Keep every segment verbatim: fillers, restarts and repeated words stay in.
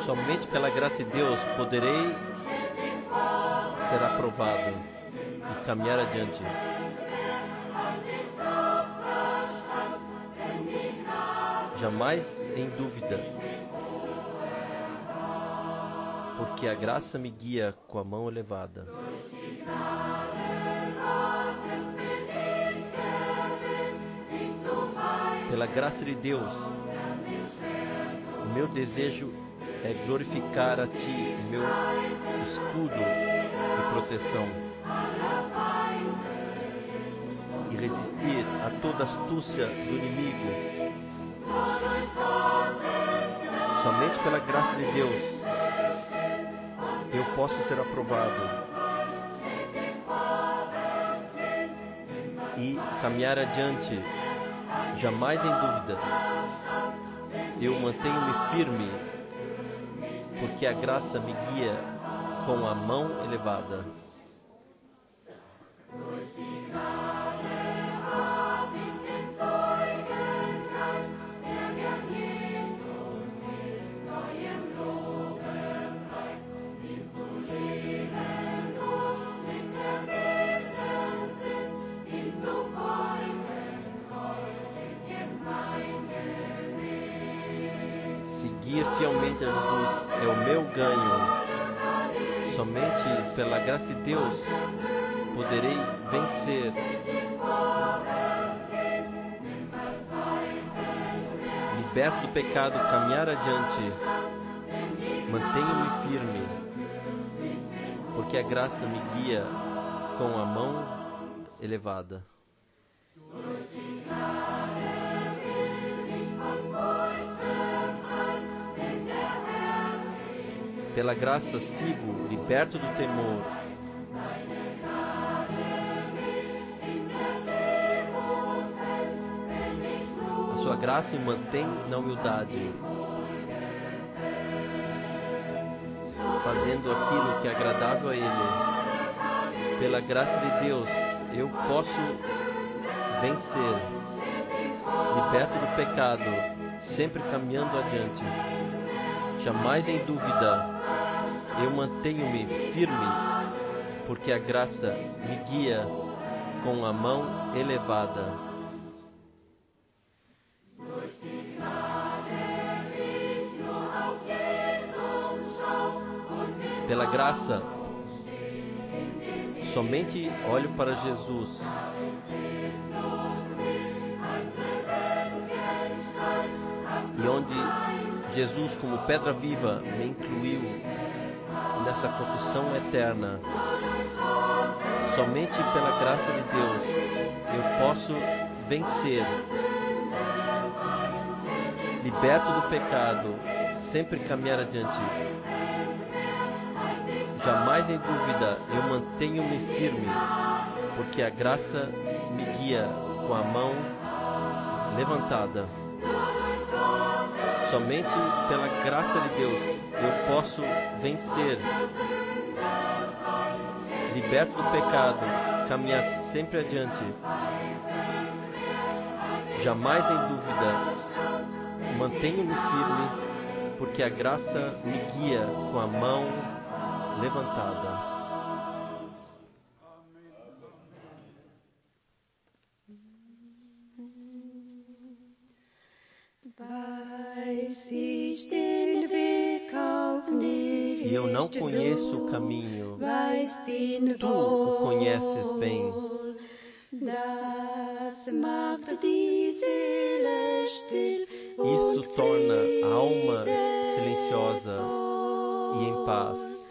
Somente pela graça de Deus poderei ser aprovado e caminhar adiante. Jamais em dúvida, porque a graça me guia com a mão elevada. Pela graça de Deus, o meu desejo é glorificar a Ti, meu escudo e proteção, e resistir a toda astúcia do inimigo. Somente pela graça de Deus eu posso ser aprovado e caminhar adiante, jamais em dúvida. Eu mantenho-me firme, porque a graça me guia com a mão elevada. Seguir fielmente a Jesus é o meu ganho. Somente pela graça de Deus poderei vencer. Liberto do pecado, caminhar adiante. Mantenho-me firme, porque a graça me guia com a mão elevada. Pela graça sigo, liberto do temor. A sua graça me mantém na humildade, fazendo aquilo que é agradável a Ele. Pela graça de Deus, eu posso vencer, liberto do pecado, sempre caminhando adiante. Jamais em dúvida, eu mantenho-me firme, porque a graça me guia com a mão elevada. Pela graça, somente olho para Jesus. E onde Jesus, como pedra viva, me incluiu nessa confissão eterna. Somente pela graça de Deus eu posso vencer, liberto do pecado, sempre caminhar adiante. Jamais em dúvida eu mantenho-me firme, porque a graça me guia com a mão levantada. Somente pela graça de Deus eu posso vencer, liberto do pecado, caminhar sempre adiante. Jamais em dúvida, mantenho-me firme, porque a graça me guia com a mão levantada. Se eu não conheço o caminho, tu o conheces bem. Isto torna a alma silenciosa e em paz.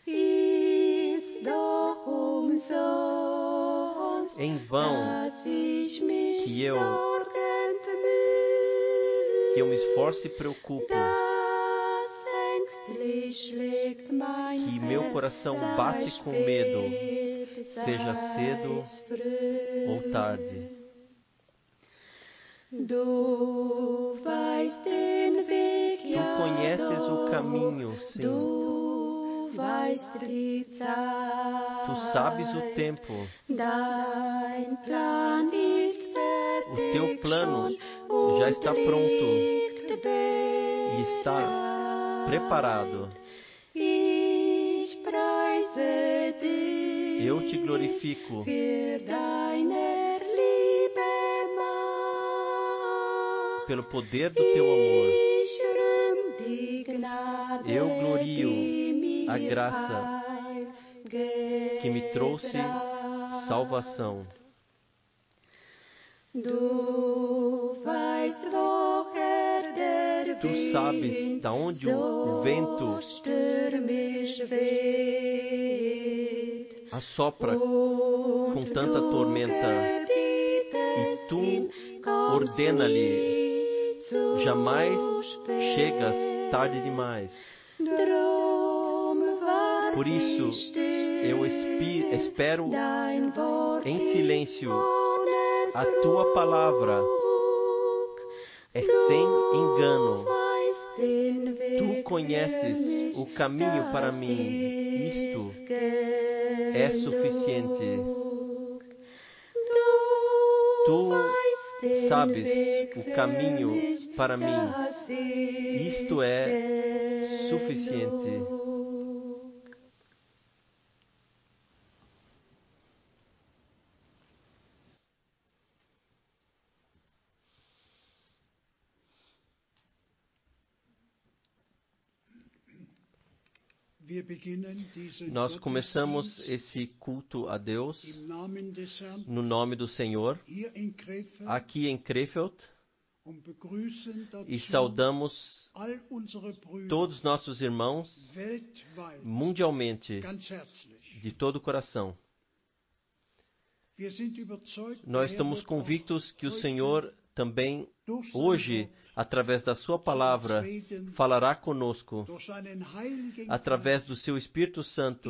Em vão que eu, que eu me esforço e preocupo, que meu coração bate com medo, seja cedo ou tarde. Tu conheces o caminho, sim. Tu sabes o tempo. O teu plano já está pronto e está preparado. Eu te glorifico pelo poder do teu amor. Eu glorio a graça que me trouxe salvação. Tu sabes da onde o vento assopra com tanta tormenta, e tu ordena-lhe, jamais chegas tarde demais. Por isso, eu espi- espero em silêncio. A tua palavra é sem engano. Tu conheces o caminho para mim. Isto é suficiente. Tu sabes o caminho para mim. Isto é suficiente. Nós começamos esse culto a Deus no nome do Senhor, aqui em Krefeld, e saudamos todos os nossos irmãos mundialmente, de todo o coração. Nós estamos convictos que o Senhor também, hoje, através da sua palavra, falará conosco, através do seu Espírito Santo,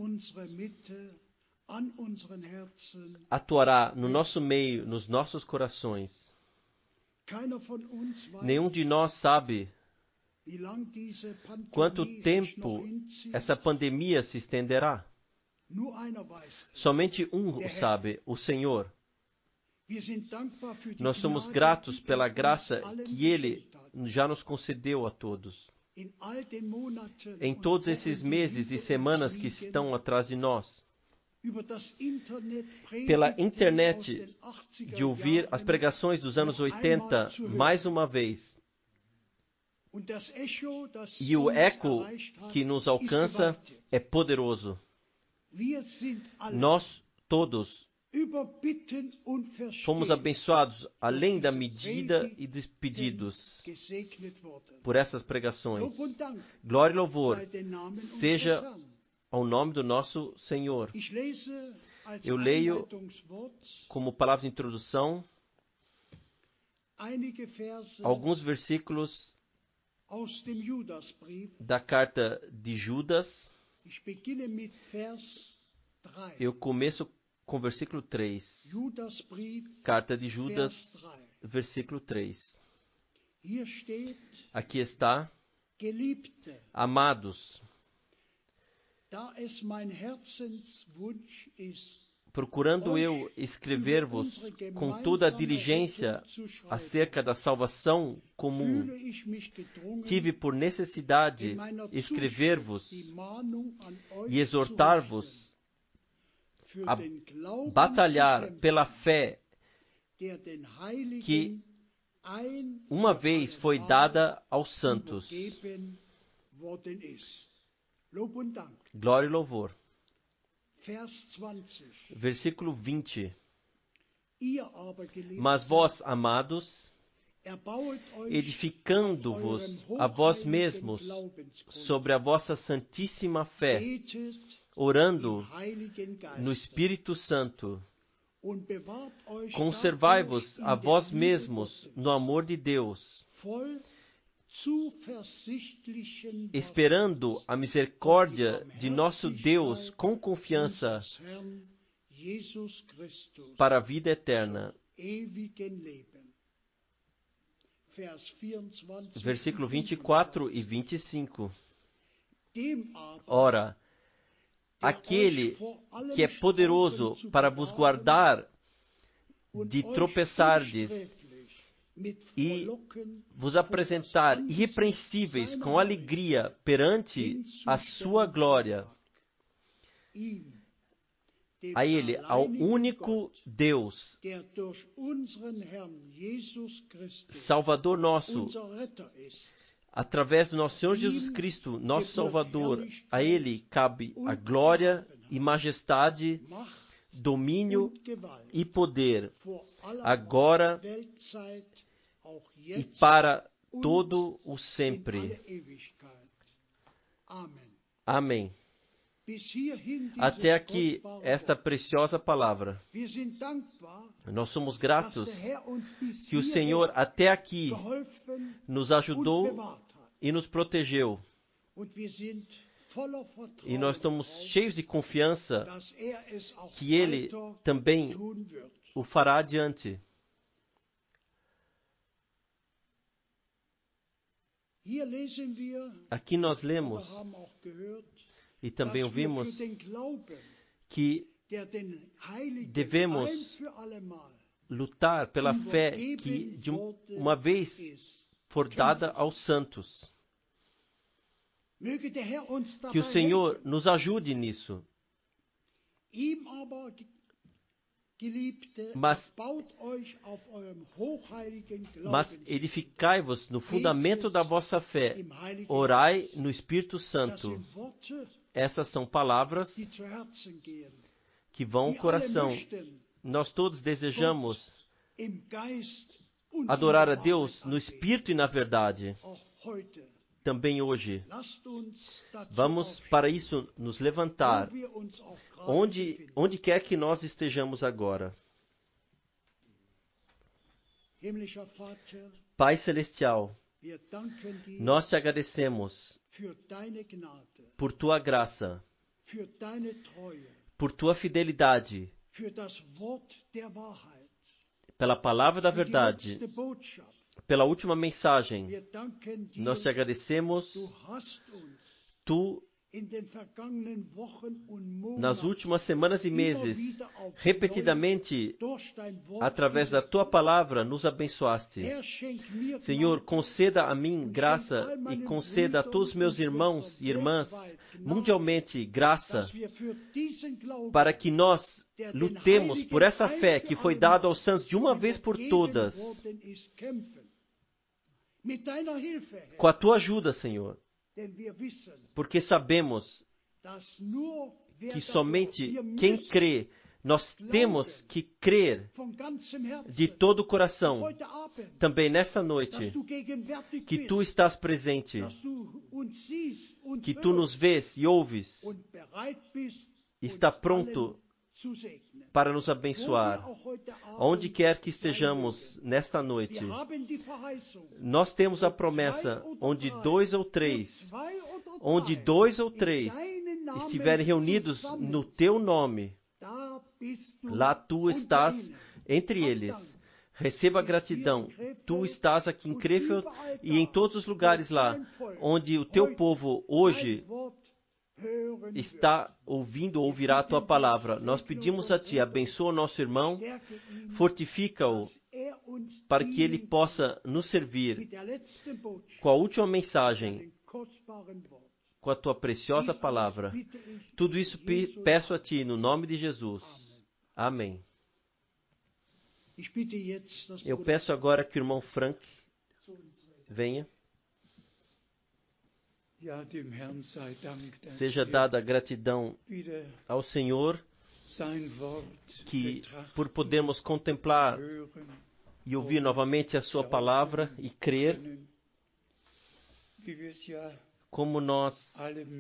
atuará no nosso meio, nos nossos corações. Nenhum de nós sabe quanto tempo essa pandemia se estenderá. Somente um o sabe, o Senhor. Nós somos gratos pela graça que Ele já nos concedeu a todos. Em todos esses meses e semanas que estão atrás de nós, pela internet, de ouvir as pregações dos anos oitenta mais uma vez, e o eco que nos alcança é poderoso. Nós todos fomos abençoados além da medida e dos pedidos por essas pregações. Glória e louvor seja ao nome do nosso Senhor. Eu leio como palavra de introdução alguns versículos da carta de Judas. Eu começo com o versículo três. Carta de Judas, versículo três. Aqui está: Amados, procurando eu escrever-vos com toda a diligência acerca da salvação comum, tive por necessidade escrever-vos e exortar-vos a batalhar pela fé que uma vez foi dada aos santos. Glória e louvor. Versículo vinte. Mas vós, amados, edificando-vos a vós mesmos sobre a vossa santíssima fé, orando no Espírito Santo, conservai-vos a vós mesmos no amor de Deus, esperando a misericórdia de nosso Deus com confiança para a vida eterna. Versículo vinte e quatro e vinte e cinco. Ora, aquele que é poderoso para vos guardar de tropeçardes e vos apresentar irrepreensíveis com alegria perante a sua glória. A Ele, ao único Deus, Salvador nosso, através do nosso Senhor Jesus Cristo, nosso Salvador, a Ele cabe a glória e majestade, domínio e poder, agora e para todo o sempre. Amém. Até aqui, esta preciosa palavra. Nós somos gratos que o Senhor até aqui nos ajudou e nos protegeu. E nós estamos cheios de confiança que Ele também o fará adiante. Aqui nós lemos e também ouvimos que devemos lutar pela fé que de uma vez for dada aos santos. Que o Senhor nos ajude nisso. Mas, mas edificai-vos no fundamento da vossa fé. Orai no Espírito Santo. Essas são palavras que vão ao coração. Nós todos desejamos adorar a Deus no Espírito e na verdade. Também hoje. Vamos para isso nos levantar, onde, onde quer que nós estejamos agora. Pai Celestial, nós te agradecemos por tua graça, por tua fidelidade, pela palavra da verdade, pela última mensagem. Nós te agradecemos. Tu, nas últimas semanas e meses, repetidamente, através da tua palavra, nos abençoaste. Senhor, conceda a mim graça e conceda a todos os meus irmãos e irmãs, mundialmente, graça, para que nós lutemos por essa fé que foi dada aos santos de uma vez por todas. Com a tua ajuda, Senhor. Porque sabemos que somente quem crê, nós temos que crer de todo o coração. Também nessa noite, que tu estás presente, que tu nos vês e ouves, está pronto para nos abençoar. Onde quer que estejamos nesta noite, nós temos a promessa, onde dois ou três, onde dois ou três estiverem reunidos no teu nome, lá tu estás entre eles. Receba gratidão. Tu estás aqui em Krefeld e em todos os lugares lá, onde o teu povo hoje está ouvindo ou ouvirá a tua palavra. Nós pedimos a ti, abençoa o nosso irmão, fortifica-o, para que ele possa nos servir com a última mensagem, com a tua preciosa palavra. Tudo isso peço a ti, no nome de Jesus. Amém. Eu peço agora que o irmão Frank venha. Seja dada a gratidão ao Senhor que por podermos contemplar e ouvir novamente a sua palavra e crer, como nós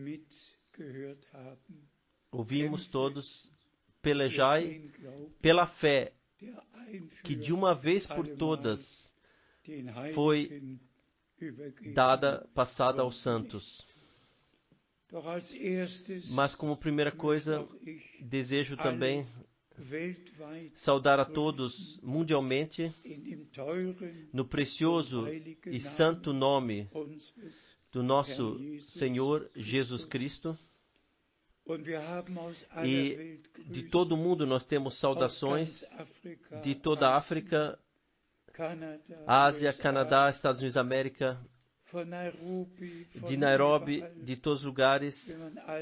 ouvimos todos, pelejai pela fé que de uma vez por todas foi dada, passada aos santos. Mas como primeira coisa, desejo também saudar a todos mundialmente no precioso e santo nome do nosso Senhor Jesus Cristo. E de todo o mundo nós temos saudações, de toda a África, Ásia, Canadá, Estados Unidos da América, de Nairobi, de todos os lugares.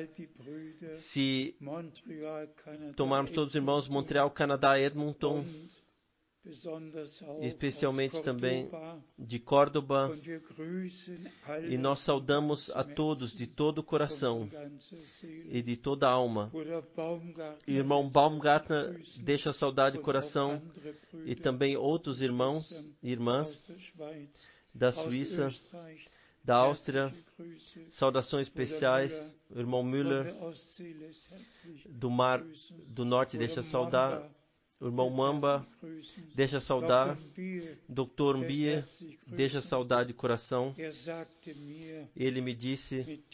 Se tomarmos todos os irmãos, Montreal, Canadá, Edmonton, especialmente também de Córdoba, e nós saudamos a todos de todo o coração e de toda a alma. Irmão Baumgartner deixa saudade de coração, e também outros irmãos e irmãs da Suíça, da Áustria, saudações especiais. O irmão Müller, do Mar do Norte, deixa saudar. O irmão Mamba deixa saudar. doutor Mbie deixa saudade de coração. Ele me disse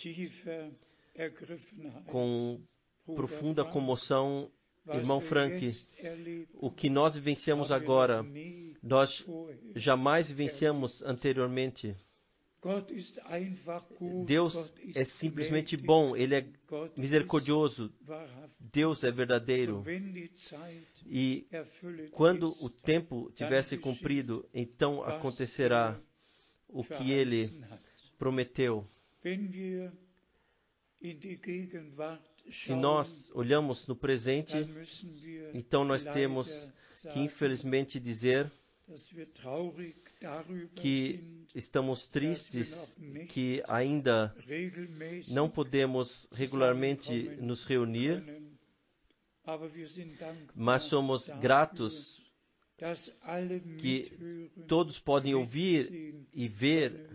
com profunda comoção: irmão Frank, o que nós vivenciamos agora, nós jamais vivenciamos anteriormente. Deus é simplesmente bom, Ele é misericordioso, Deus é verdadeiro. E quando o tempo tiver se cumprido, então acontecerá o que Ele prometeu. Se nós olhamos no presente, então nós temos que infelizmente dizer que estamos tristes que ainda não podemos regularmente nos reunir, mas somos gratos que todos podem ouvir e ver.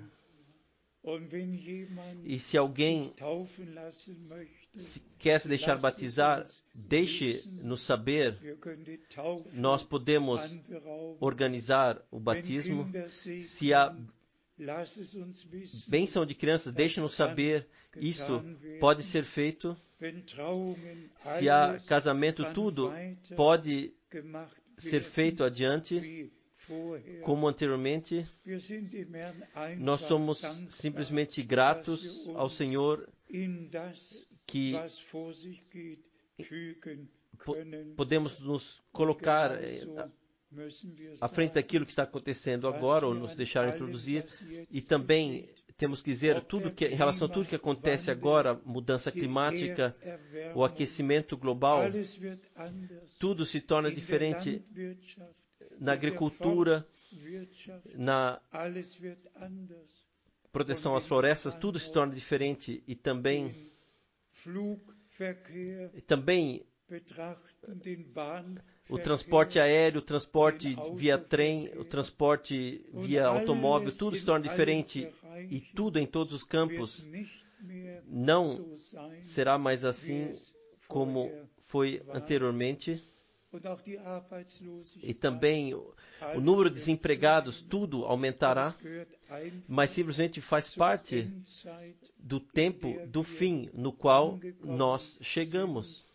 E se alguém se quer se deixar batizar, deixe-nos saber. Nós podemos organizar o batismo. Se há bênção de crianças, deixe-nos saber. Isso pode ser feito. Se há casamento, tudo pode ser feito adiante, como anteriormente. Nós somos simplesmente gratos ao Senhor que po- podemos nos colocar à frente daquilo que está acontecendo agora, ou nos deixar introduzir, e também temos que dizer tudo que, em relação a tudo que acontece agora, mudança climática, o aquecimento global, tudo se torna diferente na agricultura, na proteção às florestas, tudo se torna diferente. E também, e também o transporte aéreo, o transporte via trem, o transporte via automóvel, tudo se torna diferente. E tudo em todos os campos não será mais assim como foi anteriormente. E também o número de desempregados, tudo aumentará, mas simplesmente faz parte do tempo do fim no qual nós chegamos.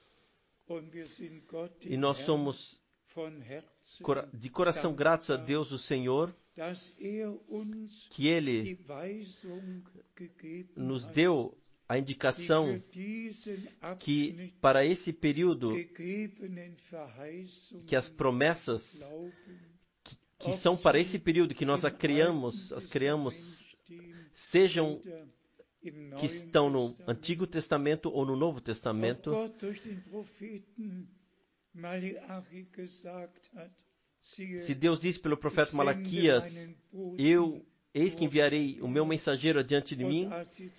E nós somos de coração gratos a Deus, o Senhor, que Ele nos deu a indicação que para esse período, que as promessas que, que são para esse período que nós a criamos, as criamos, sejam que estão no Antigo Testamento ou no Novo Testamento. Se Deus disse pelo profeta Malaquias: eu, eis que enviarei o meu mensageiro adiante de mim,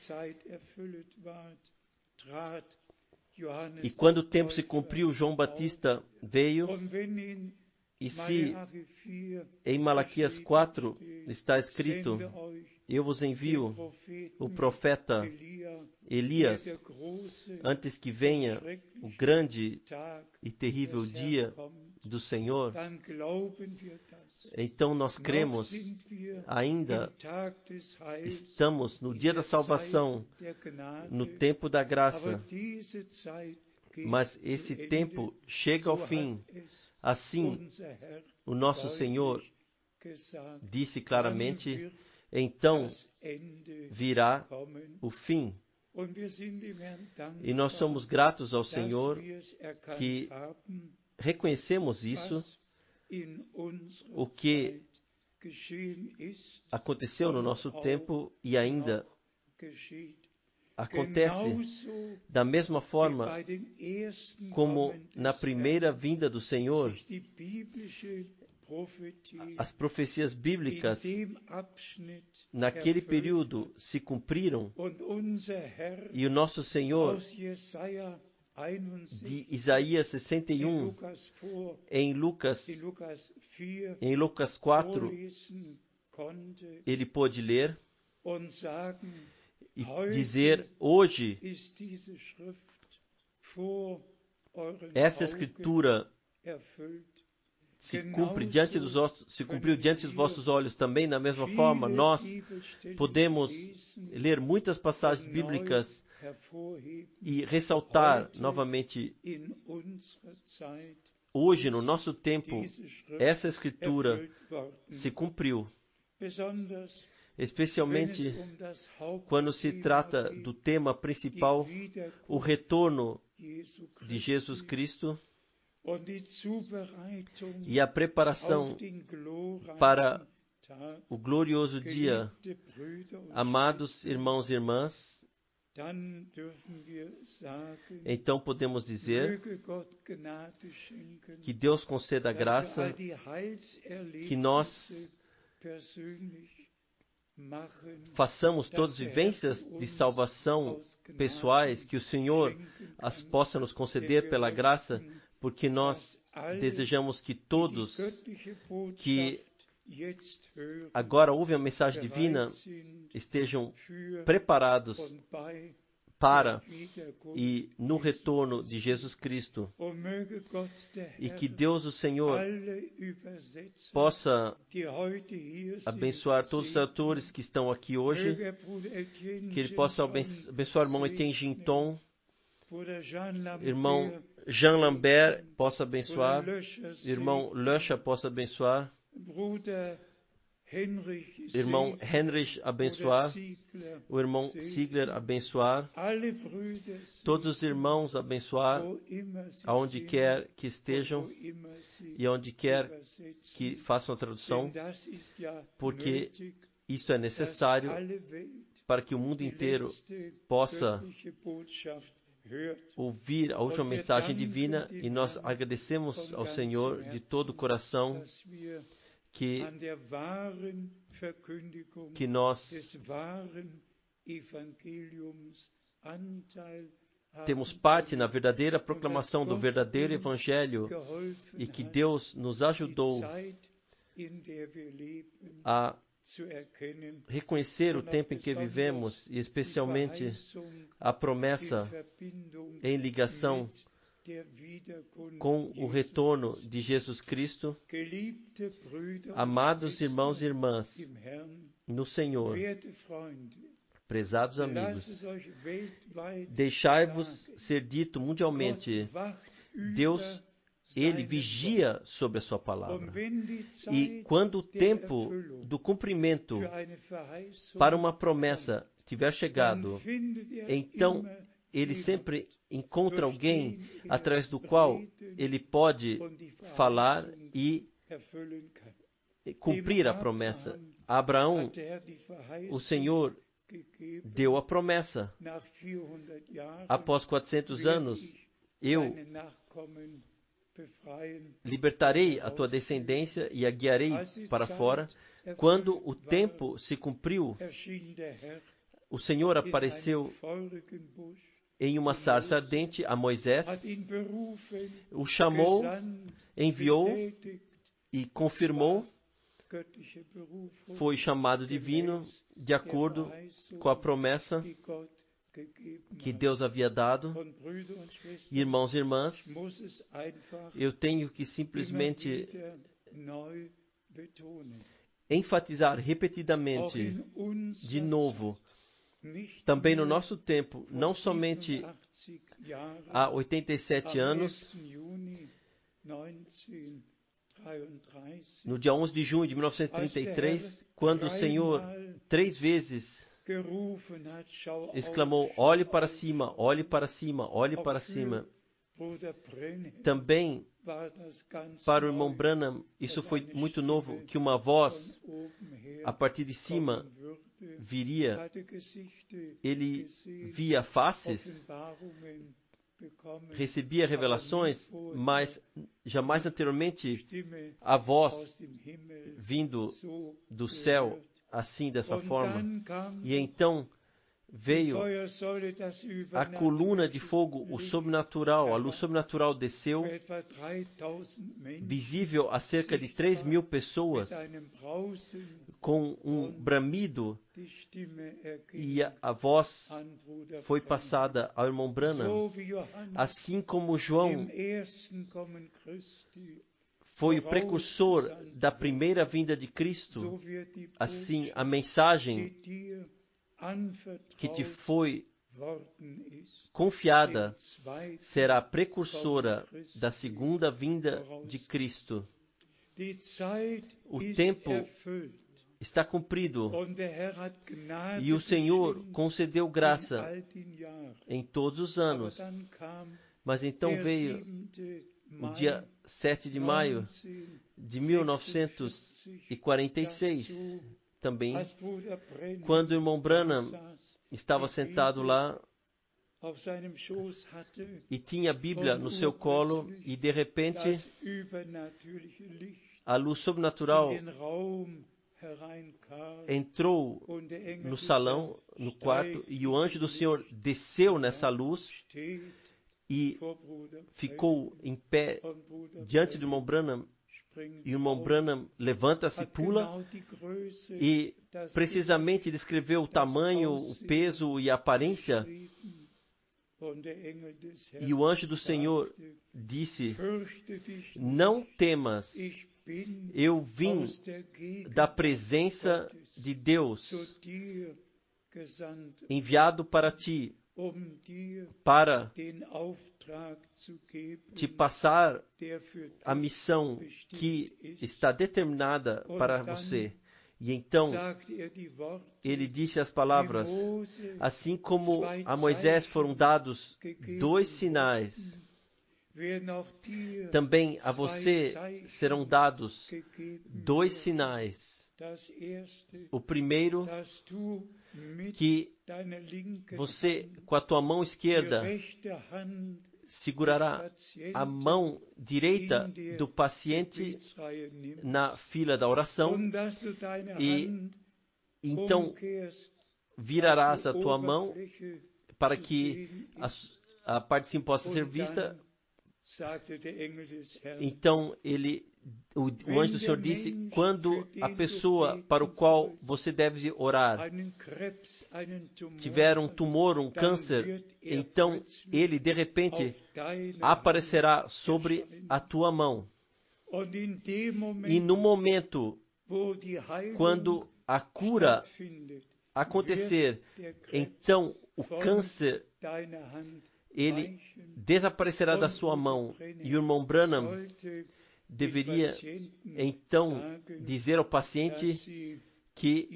e quando o tempo se cumpriu, João Batista veio. E se em Malaquias quatro está escrito: eu vos envio o profeta Elias, antes que venha o grande e terrível dia do Senhor, então nós cremos, ainda estamos no dia da salvação, no tempo da graça, mas esse tempo chega ao fim. Assim, o nosso Senhor disse claramente: então virá o fim. E nós somos gratos ao Senhor que reconhecemos isso, o que aconteceu no nosso tempo e ainda acontece da mesma forma como na primeira vinda do Senhor. As profecias bíblicas naquele período se cumpriram e o nosso Senhor, de Isaías sessenta e um, em Lucas, em Lucas quatro, ele pôde ler e dizer: hoje essa escritura se cumpre diante dos vossos, se cumpriu diante dos vossos olhos. Também, da mesma forma, nós podemos ler muitas passagens bíblicas e ressaltar novamente: hoje, no nosso tempo, essa escritura se cumpriu. Especialmente quando se trata do tema principal, o retorno de Jesus Cristo e a preparação para o glorioso dia. Amados irmãos e irmãs, então podemos dizer que Deus conceda a graça, que nós façamos todas as vivências de salvação pessoais, que o Senhor as possa nos conceder pela graça, porque nós desejamos que todos que agora ouvem a mensagem divina estejam preparados para e no retorno de Jesus Cristo. E que Deus, o Senhor, possa abençoar todos os tradutores que estão aqui hoje, que Ele possa abençoar o irmão Etienne Ginton, irmão Jean Lambert possa abençoar, irmão Löscher possa abençoar, irmão Henrich abençoar, o irmão Ziegler abençoar, todos os irmãos abençoar, aonde quer que estejam e aonde quer que façam a tradução, porque isso é necessário para que o mundo inteiro possa ouvir a última mensagem divina, e nós agradecemos ao Senhor de todo o coração que, que nós temos parte na verdadeira proclamação do verdadeiro Evangelho e que Deus nos ajudou a reconhecer o tempo em que vivemos e especialmente a promessa em ligação com o retorno de Jesus Cristo. Amados irmãos e irmãs no Senhor, prezados amigos, deixai-vos ser dito mundialmente: Deus, Ele vigia sobre a sua palavra. E quando o tempo do cumprimento para uma promessa tiver chegado, então Ele sempre encontra alguém através do qual Ele pode falar e cumprir a promessa. A Abraão, o Senhor deu a promessa: após quatrocentos anos, eu libertarei a tua descendência e a guiarei para fora. Quando o tempo se cumpriu, o Senhor apareceu em uma sarça ardente a Moisés, o chamou, enviou e confirmou. Foi chamado divino de acordo com a promessa que Deus havia dado. Irmãos e irmãs, eu tenho que simplesmente enfatizar repetidamente, de novo, também no nosso tempo, não somente há oitenta e sete anos, no dia onze de junho de mil novecentos e trinta e três, quando o Senhor três vezes exclamou: olhe para cima, olhe para cima, olhe para cima. Também para o irmão Branham, isso foi muito novo, que uma voz a partir de cima viria. Ele via faces, recebia revelações, mas jamais anteriormente a voz vindo do céu assim, dessa forma. E então veio a coluna de fogo, o sobrenatural, a luz sobrenatural desceu, visível a cerca de três mil pessoas, com um bramido, e a, a voz foi passada ao irmão Branham, assim como João foi o precursor da primeira vinda de Cristo, assim a mensagem que te foi confiada será precursora da segunda vinda de Cristo. O tempo está cumprido e o Senhor concedeu graça em todos os anos. Mas então veio o dia sete de maio de mil novecentos e quarenta e seis, também, quando o irmão Branham estava sentado lá e tinha a Bíblia no seu colo, e de repente a luz sobrenatural entrou no salão, no quarto, e o anjo do Senhor desceu nessa luz e ficou em pé diante do irmão Branham. E o irmão Branham levanta-se, pula e precisamente descreveu o tamanho, o peso e a aparência. E o anjo do Senhor disse: não temas, eu vim da presença de Deus, enviado para ti, para te passar a missão que está determinada para você. E então ele disse as palavras: assim como a Moisés foram dados dois sinais, também a você serão dados dois sinais. O primeiro, que você, com a tua mão esquerda, segurará a mão direita do paciente na fila da oração, e então virarás a tua mão para que a, a parte de cima possa ser vista. Então ele, o, o anjo do Senhor disse: quando a pessoa para o qual você deve orar tiver um tumor, um câncer, então ele de repente aparecerá sobre a tua mão. E no momento quando a cura acontecer, então o câncer ele desaparecerá da sua mão. E o irmão Branham deveria então dizer ao paciente que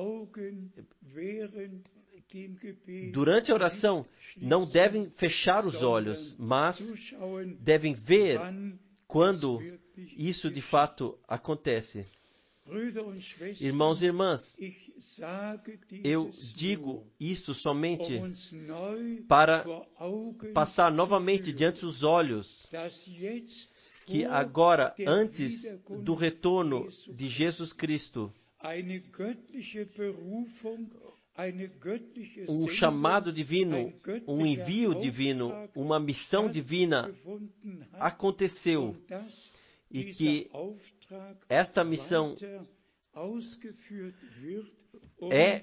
durante a oração não devem fechar os olhos, mas devem ver quando isso de fato acontece. Irmãos e irmãs, eu digo isto somente para passar novamente diante dos olhos que agora, antes do retorno de Jesus Cristo, um chamado divino, um envio divino, uma missão divina aconteceu, e que esta missão é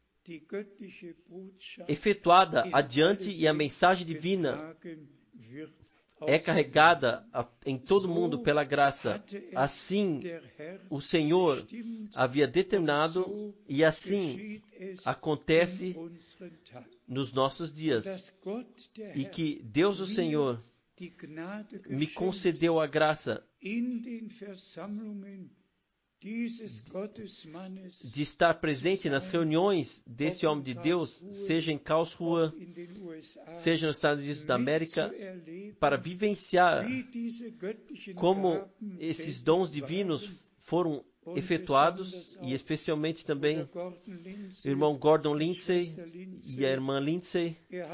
efetuada adiante, e a mensagem divina é carregada em todo mundo pela graça. Assim o Senhor havia determinado, e assim acontece nos nossos dias. E que Deus, o Senhor, me concedeu a graça de estar presente nas reuniões desse homem de Deus, seja em Karlsruhe, seja nos Estados Unidos da América, para vivenciar como esses dons divinos foram efetuados, e especialmente também o irmão Gordon Lindsay e a irmã Lindsay.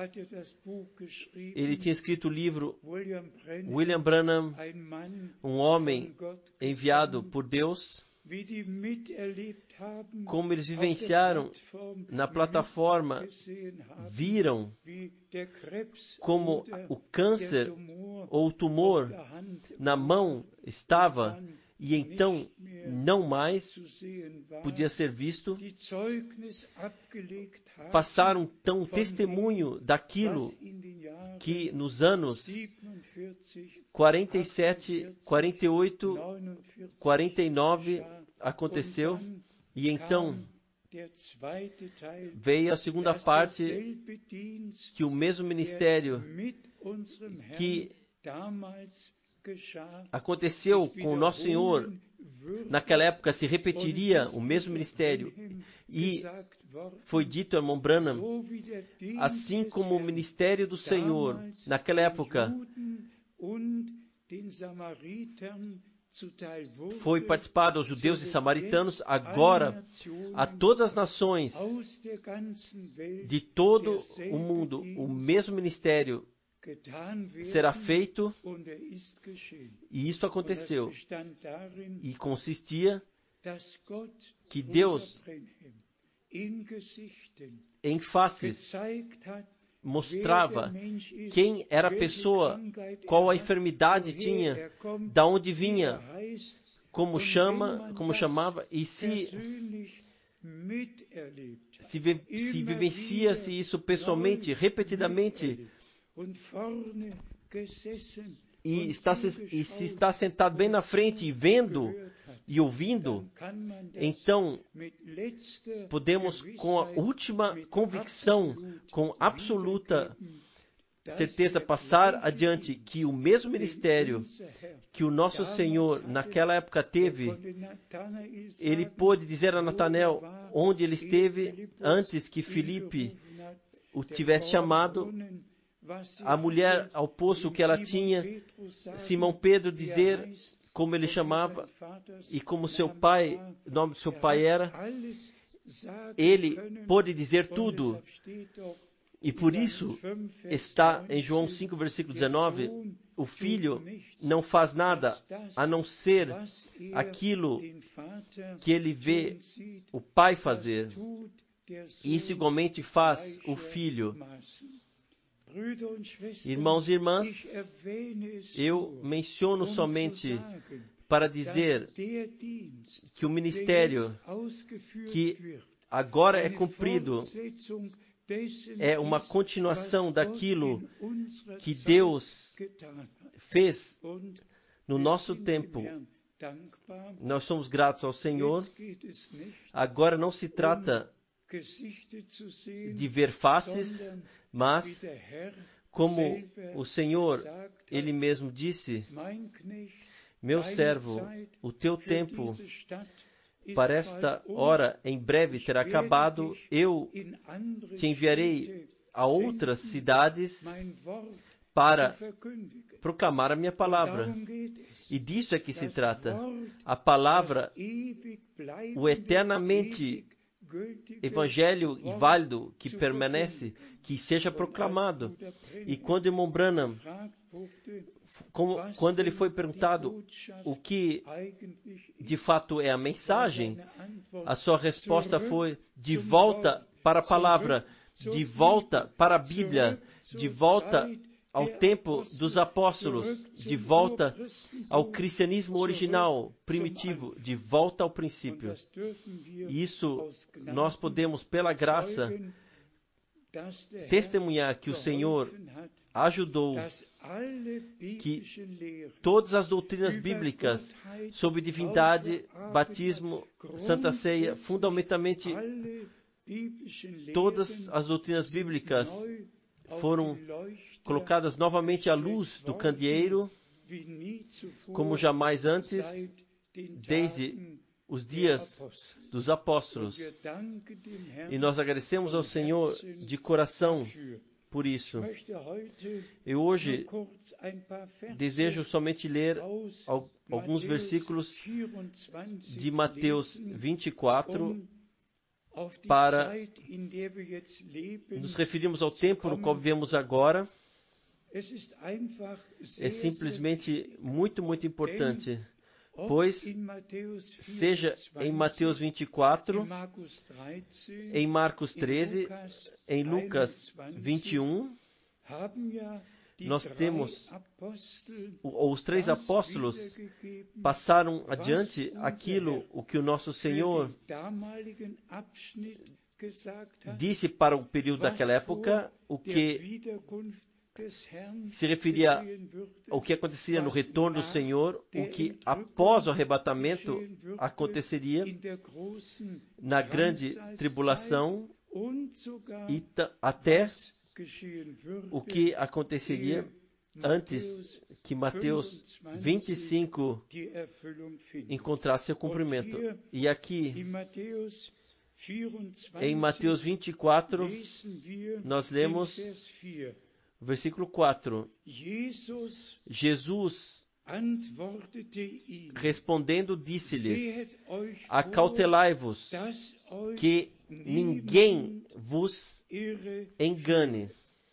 Ele tinha escrito o livro William Branham, um homem enviado por Deus, como eles vivenciaram na plataforma, viram como o câncer ou o tumor na mão estava, e então não mais podia ser visto. Passaram então testemunho daquilo que nos anos quarenta e sete, quarenta e oito, quarenta e nove aconteceu, e então veio a segunda parte, que o mesmo ministério que aconteceu com o nosso Senhor naquela época se repetiria, o mesmo ministério. E foi dito, irmão Branham, assim como o ministério do Senhor naquela época foi participado aos judeus e samaritanos, agora a todas as nações de todo o mundo o mesmo ministério será feito, e isso aconteceu. E consistia que Deus, em faces, mostrava quem era a pessoa, qual a enfermidade tinha, da onde vinha, como chama, como chamava, e se se, vi, se vivencia-se isso pessoalmente, repetidamente, e, está se, e se está sentado bem na frente e vendo e ouvindo, então podemos, com a última convicção, com absoluta certeza, passar adiante que o mesmo ministério que o nosso Senhor naquela época teve, ele pôde dizer a Natanael onde ele esteve antes que Filipe o tivesse chamado, a mulher ao poço que ela tinha, Simão Pedro dizer como ele chamava e como seu pai, o nome do seu pai era. Ele pôde dizer tudo. E por isso está em João cinco, versículo dezenove, o filho não faz nada a não ser aquilo que ele vê o pai fazer. Isso igualmente faz o filho. Irmãos e irmãs, eu menciono somente para dizer que o ministério que agora é cumprido é uma continuação daquilo que Deus fez no nosso tempo. Nós somos gratos ao Senhor. Agora não se trata de ver faces, mas como o Senhor, Ele mesmo disse, meu servo, o teu tempo para esta hora em breve terá acabado, eu te enviarei a outras cidades para proclamar a minha palavra. E disso é que se trata. A palavra, o eternamente evangelho e válido que permanece, que seja proclamado. E quando o irmão Branham, como, quando ele foi perguntado o que de fato é a mensagem, a sua resposta foi: de volta para a palavra, de volta para a Bíblia, de volta ao tempo dos apóstolos, de volta ao cristianismo original, primitivo, de volta ao princípio. E isso nós podemos, pela graça, testemunhar que o Senhor ajudou que todas as doutrinas bíblicas sobre divindade, batismo, Santa Ceia, fundamentalmente todas as doutrinas bíblicas foram colocadas novamente à luz do candeeiro, como jamais antes, desde os dias dos apóstolos. E nós agradecemos ao Senhor de coração por isso. E hoje desejo somente ler alguns versículos de Mateus vinte e quatro para nos referirmos ao tempo no qual vivemos agora. É simplesmente muito, muito importante, pois seja em Mateus vinte e quatro, em Marcos treze, em Lucas vinte e um, nós temos, ou os três apóstolos passaram adiante aquilo o que o nosso Senhor disse para o período daquela época, o que se referia ao que aconteceria no retorno do Senhor, o que após o arrebatamento aconteceria na grande tribulação e até o que aconteceria antes que Mateus vinte e cinco encontrasse seu cumprimento. E aqui, em Mateus vinte e quatro, nós lemos o versículo quatro. Jesus respondendo disse-lhes: acautelai-vos, que ninguém vos engane.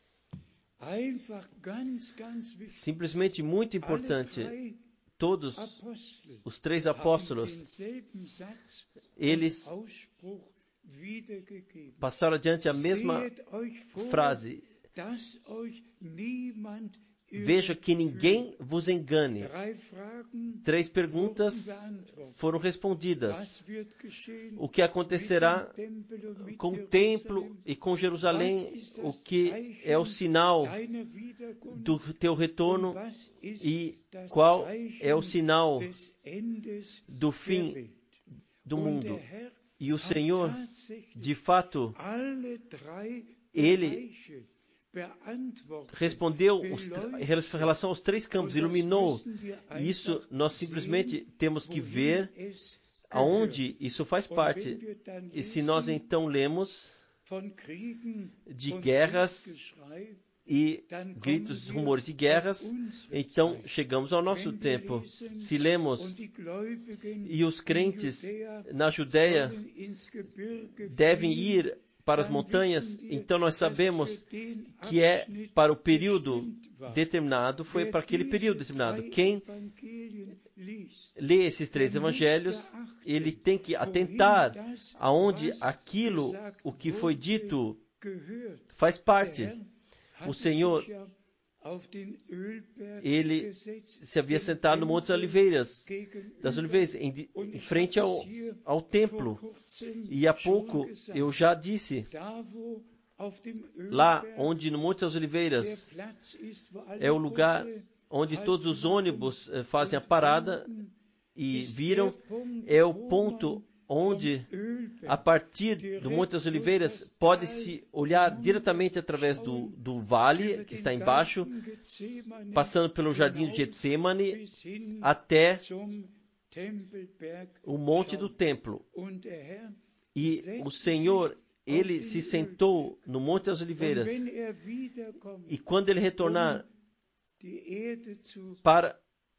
Simplesmente muito importante. Todos os três apóstolos, eles passaram adiante a mesma frase: veja que ninguém vos engane. Três perguntas foram respondidas. O que acontecerá com o templo e com Jerusalém? O que é o sinal do teu retorno? E qual é o sinal do fim do mundo? E o Senhor, de fato, Ele respondeu os, em relação aos três campos, iluminou. E isso nós simplesmente temos que ver aonde isso faz parte. E se nós então lemos de guerras e gritos, rumores de guerras, então chegamos ao nosso tempo. Se lemos, e os crentes na Judéia devem ir para as montanhas, então nós sabemos que é para o período determinado, foi para aquele período determinado. Quem lê esses três evangelhos, ele tem que atentar aonde aquilo, o que foi dito, faz parte. O Senhor, ele se havia sentado no Monte das Oliveiras, das Oliveiras, em, em frente ao, ao templo. E há pouco eu já disse, lá onde no Monte das Oliveiras é o lugar onde todos os ônibus eh, fazem a parada e viram, é o ponto onde, a partir do Monte das Oliveiras, pode-se olhar diretamente através do, do vale, que está embaixo, passando pelo jardim de Getsemane, até o monte do templo. E o Senhor, ele se sentou no Monte das Oliveiras. E quando ele retornar para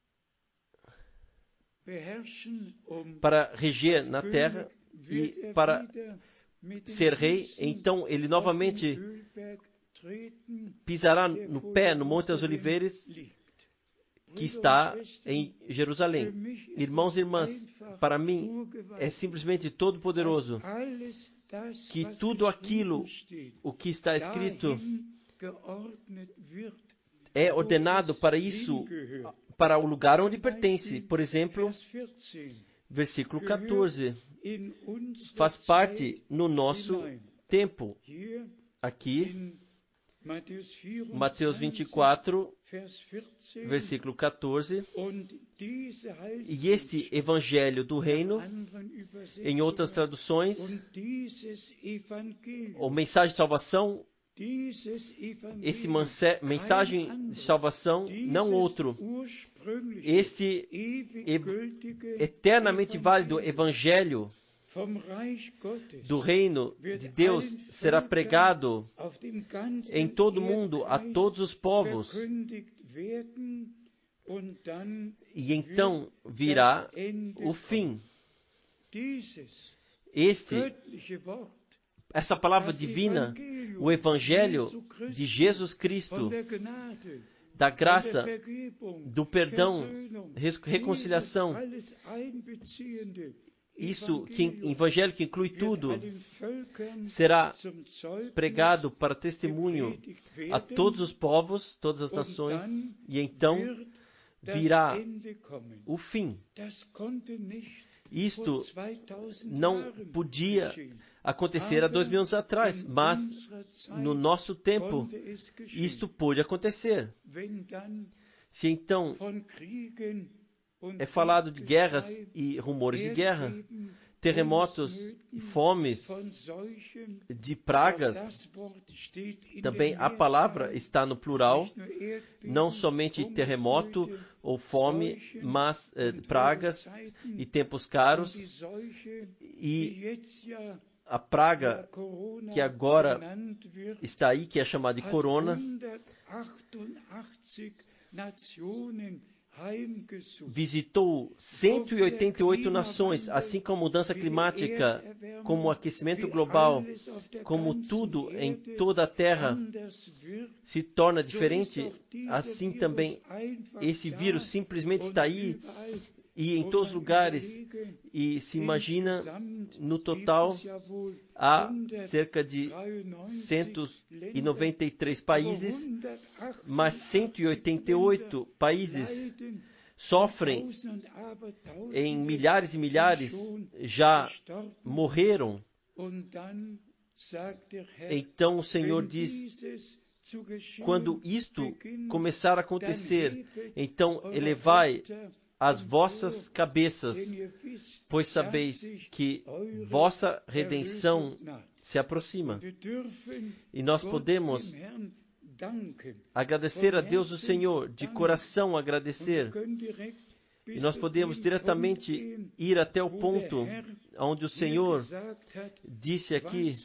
para reger na terra e para ser rei, então ele novamente pisará no pé no Monte das Oliveiras, que está em Jerusalém. Irmãos e irmãs, para mim é simplesmente todo poderoso que tudo aquilo, o que está escrito, é ordenado para isso, para o lugar onde pertence. Por exemplo, versículo quatorze, faz parte no nosso tempo. Aqui, Mateus vinte e quatro, versículo quatorze, e este evangelho do reino, em outras traduções, ou mensagem de salvação, Esse mensagem de salvação, não outro. Este eternamente válido Evangelho do reino de Deus será pregado em todo o mundo, a todos os povos. E então virá o fim. Este, essa palavra divina, o Evangelho de Jesus Cristo, da graça, do perdão, reconciliação, isso, que, Evangelho que inclui tudo, será pregado para testemunho a todos os povos, todas as nações, e então virá o fim. Isto não podia acontecer há dois mil anos atrás, mas no nosso tempo isto pôde acontecer. Se então é falado de guerras e rumores de guerra, terremotos, fomes, de pragas, também a palavra está no plural, não somente terremoto ou fome, mas eh, pragas e tempos caros, e a praga que agora está aí, que é chamada de corona, visitou cento e oitenta e oito nações, assim como a mudança climática, como o aquecimento global, como tudo em toda a Terra se torna diferente, assim também esse vírus simplesmente está aí e em todos os lugares, e se imagina, no total, há cerca de cento e noventa e três países, mas cento e oitenta e oito países sofrem, em milhares e milhares já morreram. Então o Senhor diz, quando isto começar a acontecer, então elevai as vossas cabeças, pois sabeis que vossa redenção se aproxima. E nós podemos agradecer a Deus o Senhor, de coração agradecer. E nós podemos diretamente ir até o ponto onde o Senhor disse aqui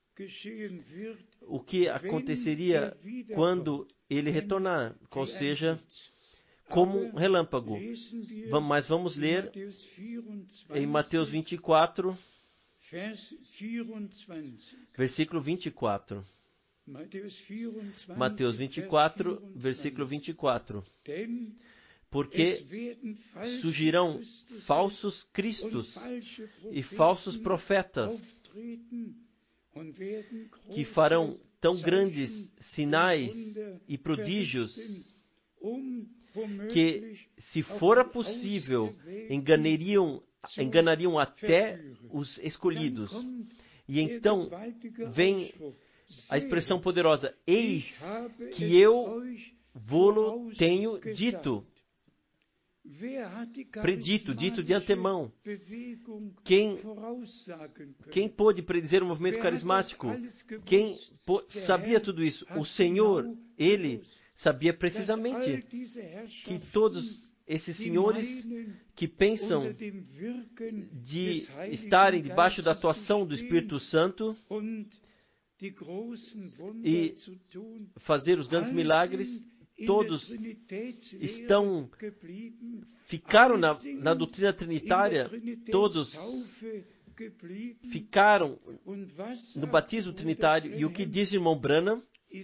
o que aconteceria quando Ele retornar, ou seja, como um relâmpago. Mas vamos ler em Mateus vinte e quatro, versículo vinte e quatro. Mateus vinte e quatro, versículo vinte e quatro. Porque surgirão falsos cristos e falsos profetas, que farão tão grandes sinais e prodígios que, se fora possível, enganariam, enganariam até os escolhidos. E então vem a expressão poderosa: eis que eu vô-lo tenho dito. Predito, dito de antemão. Quem, quem pôde predizer o movimento carismático? Quem sabia tudo isso? O Senhor, Ele sabia precisamente que todos esses senhores que pensam de estarem debaixo da atuação do Espírito Santo e fazer os grandes milagres, todos estão, ficaram na, na doutrina trinitária, todos ficaram no batismo trinitário. E o que diz o irmão Branham,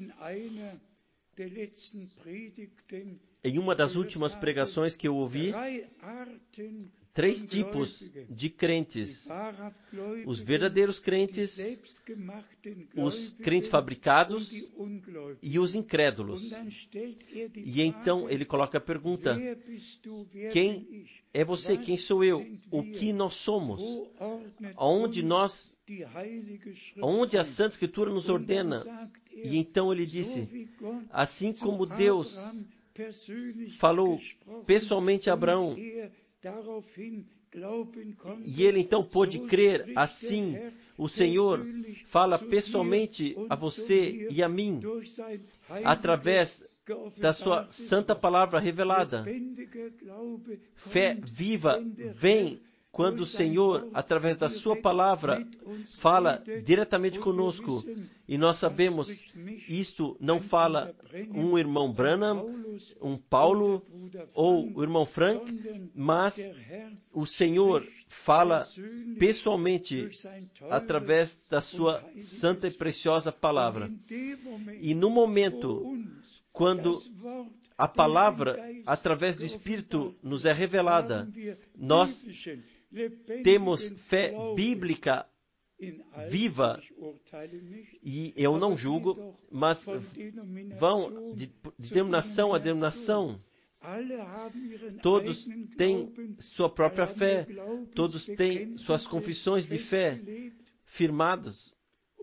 em uma das últimas pregações que eu ouvi, três tipos de crentes: os verdadeiros crentes, os crentes fabricados e os incrédulos. E então ele coloca a pergunta: quem é você? Quem sou eu? O que nós somos? Onde nós, onde a Santa Escritura nos ordena? E então ele disse: assim como Deus falou pessoalmente a Abraão, E ele então pôde crer. Assim, o Senhor fala pessoalmente a você e a mim, através da sua santa palavra revelada. Fé viva vem quando o Senhor, através da sua palavra, fala diretamente conosco. E nós sabemos, isto não fala um irmão Branham, um Paulo ou o irmão Frank, mas o Senhor fala pessoalmente através da sua santa e preciosa palavra. E no momento quando a palavra, através do Espírito, nos é revelada, nós temos fé bíblica viva. E eu não julgo, mas vão de, de denominação a denominação. Todos têm sua própria fé, todos têm suas confissões de fé firmadas.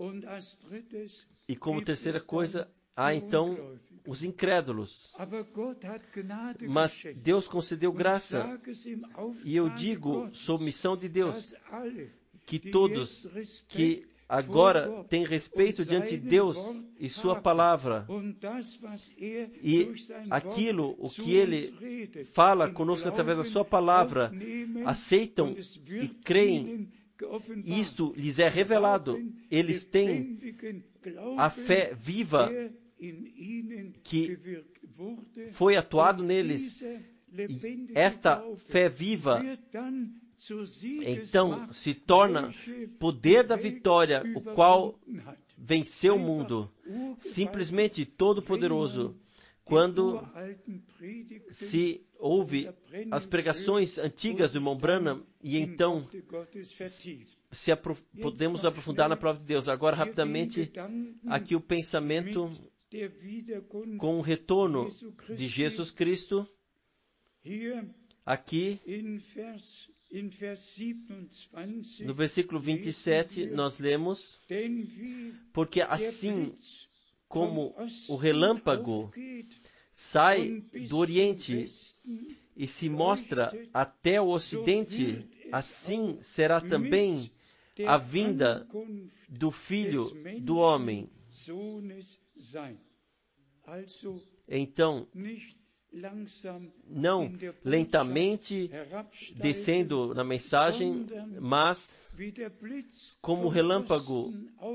E como terceira coisa, há então os incrédulos. Mas Deus concedeu graça. E eu digo, sob missão de Deus, que todos que agora têm respeito diante de Deus e sua palavra, e aquilo, o que Ele fala conosco através da sua palavra, aceitam e creem, isto lhes é revelado. Eles têm a fé viva que foi atuado neles. E esta fé viva então se torna poder da vitória, o qual venceu o mundo, simplesmente todo-poderoso. Quando se ouve as pregações antigas do irmão Branham, e então se aprof- podemos aprofundar na palavra de Deus. Agora, rapidamente, aqui o pensamento com o retorno de Jesus Cristo. Aqui, no versículo vinte e sete, nós lemos: porque assim como o relâmpago sai do Oriente e se mostra até o Ocidente, assim será também a vinda do Filho do Homem. Então, não lentamente descendo na mensagem, mas como o relâmpago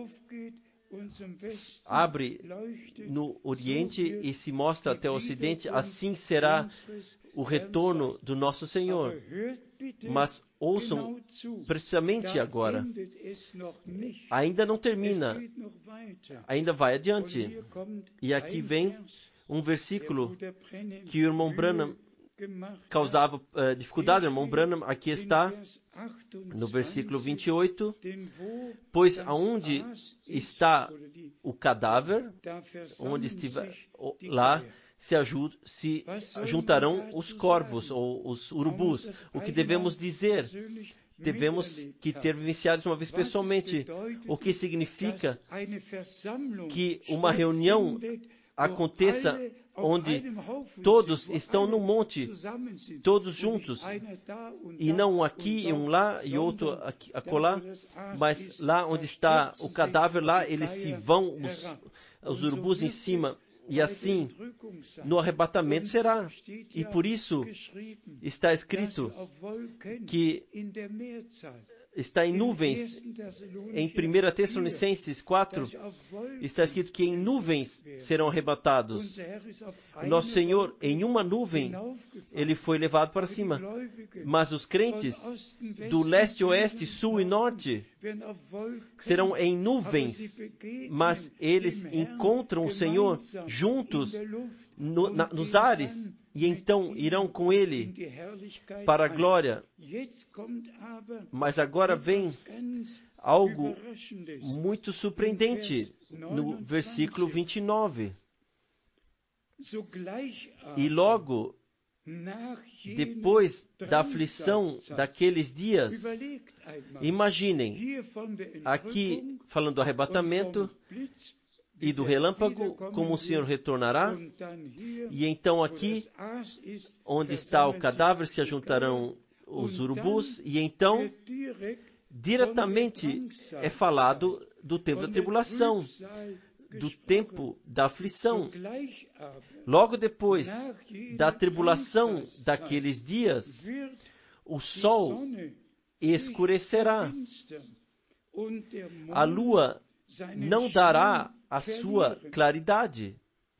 abre no Oriente e se mostra até o Ocidente, assim será o retorno do nosso Senhor. Mas ouçam precisamente agora. Ainda não termina, ainda vai adiante. E aqui vem um versículo que o irmão Branham causava uh, dificuldade. O irmão Branham, aqui está, no versículo vinte e oito: pois aonde está o cadáver, onde estiver, lá se, ajuda, se juntarão os corvos ou os urubus. O que devemos dizer? Devemos que ter vivenciado isso uma vez pessoalmente. O que significa que uma reunião aconteça onde todos estão no monte, todos juntos, e não um aqui e um lá e outro aqui, acolá, mas lá onde está o cadáver, lá eles se vão, os, os urubus em cima, e assim no arrebatamento será. E por isso está escrito que está em nuvens. Em primeira Tessalonicenses quatro, está escrito que em nuvens serão arrebatados. O nosso Senhor, em uma nuvem, Ele foi levado para cima. Mas os crentes do leste, oeste, sul e norte serão em nuvens, mas eles encontram o Senhor juntos no, na, nos ares, e então irão com Ele para a glória. Mas agora vem algo muito surpreendente no versículo vinte e nove. E logo depois da aflição daqueles dias, imaginem, aqui falando do arrebatamento e do relâmpago, como o Senhor retornará, e então aqui, onde está o cadáver, se ajuntarão os urubus, e então diretamente é falado do tempo da tribulação, do tempo da aflição. Logo depois da tribulação daqueles dias, o sol escurecerá, a lua não dará a sua claridade.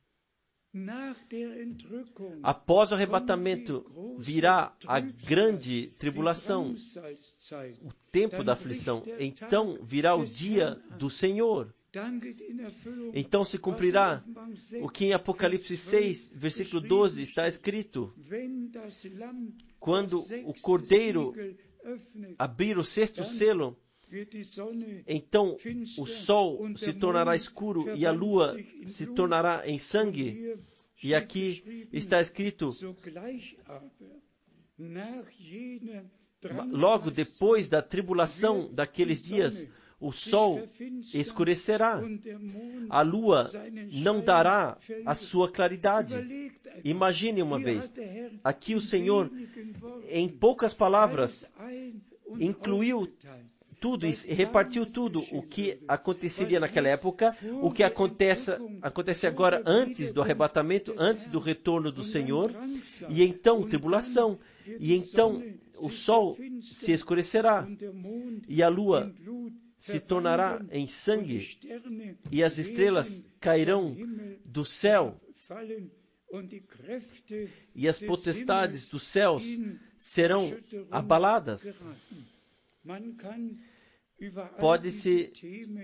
Após o arrebatamento virá a grande tribulação, o tempo da aflição. Então virá o dia do Senhor. Então se cumprirá o que em Apocalipse seis, versículo doze está escrito: quando o Cordeiro abrir o sexto selo, então o sol se tornará escuro e a lua se tornará em sangue. E aqui está escrito: logo depois da tribulação daqueles dias, o sol escurecerá, a lua não dará a sua claridade. Imagine uma vez, aqui o Senhor, em poucas palavras, incluiu tudo e repartiu tudo o que aconteceria naquela época, o que acontece, acontece agora antes do arrebatamento, antes do retorno do Senhor, e então tribulação, e então o sol se escurecerá, e a lua se tornará em sangue, e as estrelas cairão do céu, e as potestades dos céus serão abaladas. Pode-se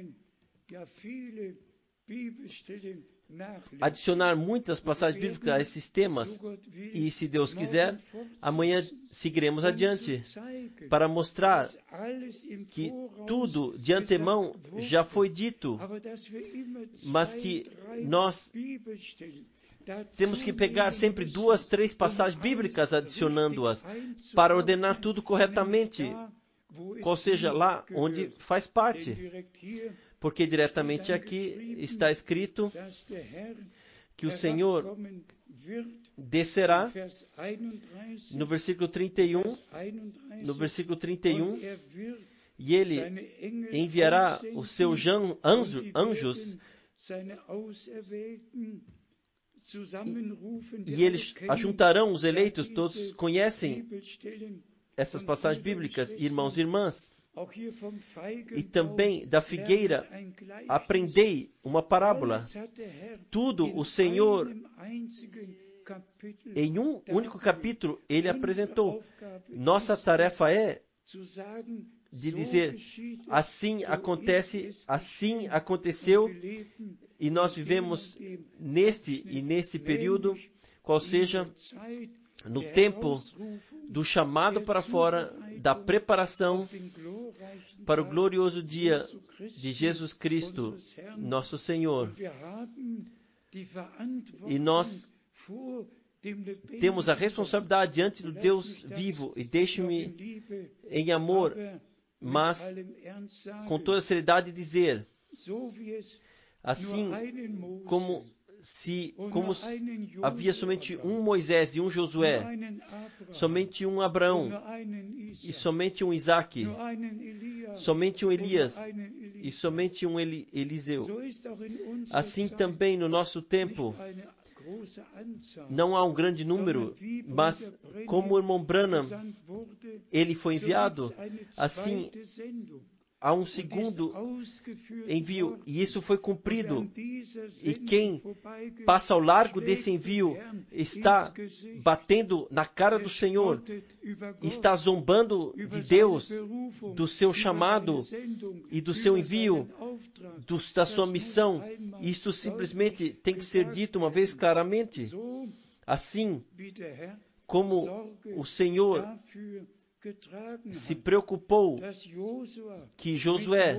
adicionar muitas passagens bíblicas a esses temas, e se Deus quiser, amanhã seguiremos adiante para mostrar que tudo de antemão já foi dito, mas que nós temos que pegar sempre duas, três passagens bíblicas, adicionando-as, para ordenar tudo corretamente, qual seja lá onde faz parte. Porque diretamente aqui está escrito que o Senhor descerá, no versículo trinta e um, no versículo trinta e um, e Ele enviará os seus anjos, e eles ajuntarão os eleitos. Todos conhecem essas passagens bíblicas, irmãos e irmãs. E também da figueira aprendei uma parábola. Tudo o Senhor, em um único capítulo, Ele apresentou. Nossa tarefa é de dizer: assim acontece, assim aconteceu, e nós vivemos neste e nesse período, qual seja, no tempo do chamado para fora, da preparação para o glorioso dia de Jesus Cristo, nosso Senhor. E nós temos a responsabilidade diante do Deus vivo, e deixe-me em amor, mas com toda seriedade dizer, assim como se como havia somente um Moisés e um Josué, somente um Abraão e somente um Isaque, somente um Elias e somente um Eli, Eliseu, assim também no nosso tempo não há um grande número, mas como o irmão Branham, ele foi enviado, assim há um segundo envio, e isso foi cumprido. E quem passa ao largo desse envio está batendo na cara do Senhor, está zombando de Deus, do seu chamado e do seu envio, do, da sua missão. Isto simplesmente tem que ser dito uma vez claramente. Assim como o Senhor se preocupou que Josué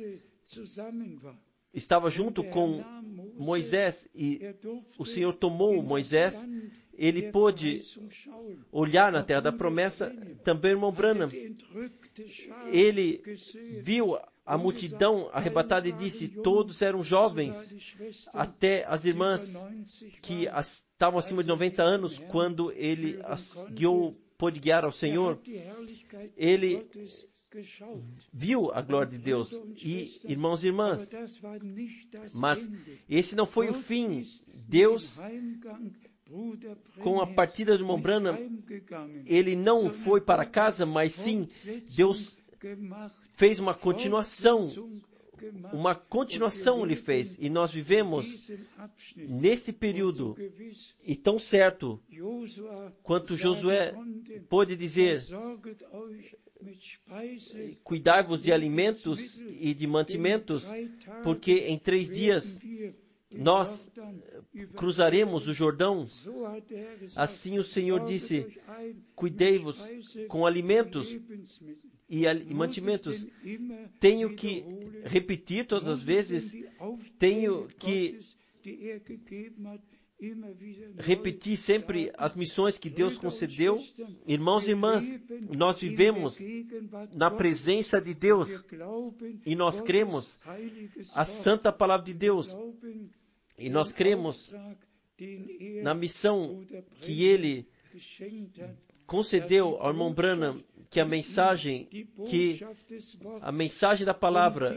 estava junto com Moisés, e o Senhor tomou Moisés, ele pôde olhar na terra da promessa. Também o irmão Branham, ele viu a multidão arrebatada e disse: todos eram jovens, até as irmãs que estavam acima de noventa anos, quando ele as guiou pôde guiar ao Senhor, ele viu a glória de Deus. E, irmãos e irmãs, mas esse não foi o fim. Deus, com a partida de irmão Branham, ele não foi para casa, mas sim, Deus fez uma continuação. Uma continuação ele fez. E nós vivemos nesse período, e tão certo quanto Josué pôde dizer: cuidai-vos de alimentos e de mantimentos, porque em três dias nós cruzaremos o Jordão. Assim o Senhor disse: cuidei-vos com alimentos e mantimentos. Tenho que repetir todas as vezes, tenho que repetir sempre as missões que Deus concedeu. Irmãos e irmãs, nós vivemos na presença de Deus e nós cremos a santa palavra de Deus e nós cremos na missão que Ele concedeu ao irmão Branham, que a mensagem, que a mensagem da palavra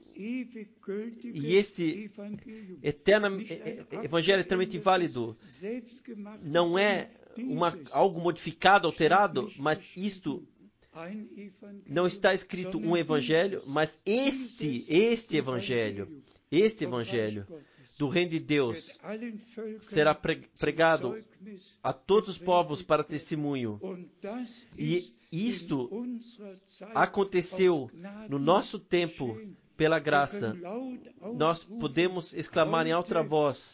e este eterno evangelho eternamente válido não é uma, algo modificado, alterado, mas isto não está escrito um evangelho, mas este, este evangelho, este evangelho do reino de Deus será pregado a todos os povos para testemunho. E isto aconteceu no nosso tempo pela graça. Nós podemos exclamar em alta voz: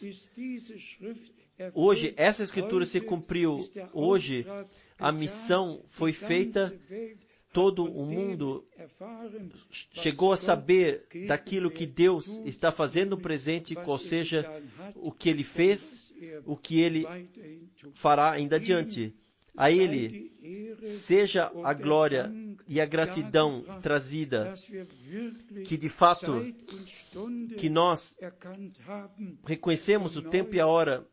hoje essa escritura se cumpriu. Hoje a missão foi feita. Todo o mundo chegou a saber daquilo que Deus está fazendo no presente, qual seja o que Ele fez, o que Ele fará ainda adiante. A Ele seja a glória e a gratidão trazida, que de fato, que nós reconhecemos o tempo e a hora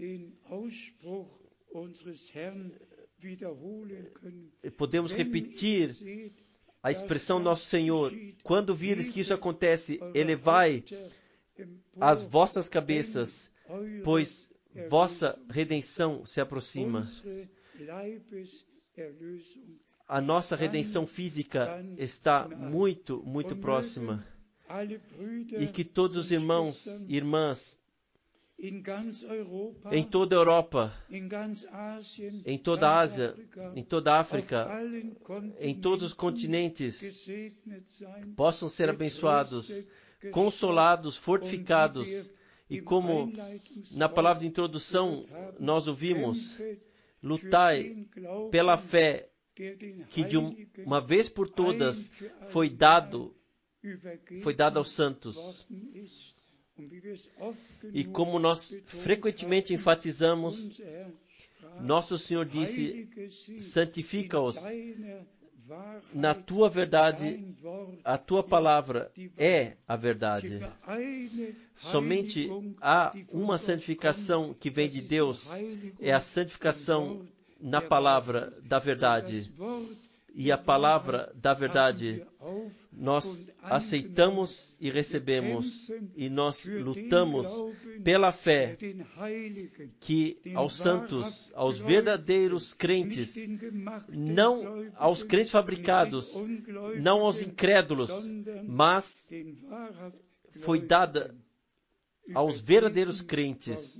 e podemos repetir a expressão Nosso Senhor: quando vires que isso acontece, elevai as vossas cabeças, pois vossa redenção se aproxima. A nossa redenção física está muito, muito próxima. E que todos os irmãos e irmãs em toda a Europa, em toda a Ásia, em toda a África, em todos os continentes, possam ser abençoados, consolados, fortificados, e como na palavra de introdução nós ouvimos: lutai pela fé que de uma vez por todas foi dado, foi dado aos santos. E como nós frequentemente enfatizamos, nosso Senhor disse: santifica-os na tua verdade, a tua palavra é a verdade. Somente há uma santificação que vem de Deus, é a santificação na palavra da verdade. E a palavra da verdade nós aceitamos e recebemos, e nós lutamos pela fé que aos santos, aos verdadeiros crentes, não aos crentes fabricados, não aos incrédulos, mas foi dada aos verdadeiros crentes.